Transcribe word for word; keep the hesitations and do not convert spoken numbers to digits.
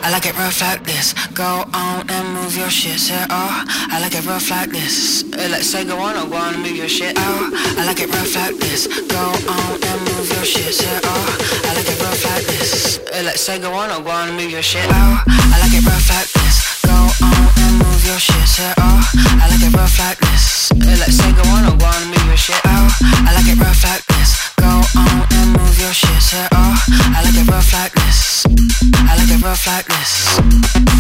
I like it rough like this. Go on and move your shit. Say oh, I like it rough like this. Uh, Let's say go on or go on and move your shit. Oh, I like it rough like this. Go on and move your shit. Say oh, I like it rough like this. Uh, Let's say go on or go on and move your shit. Oh, I like it rough like this. Go on and move your shit. Say oh, I like it rough like this. Uh, Let's say go on or go on and move your shit. Oh, I like it rough like this. Go on and move your shit. Say oh, I like it rough like this. I like it rough like this.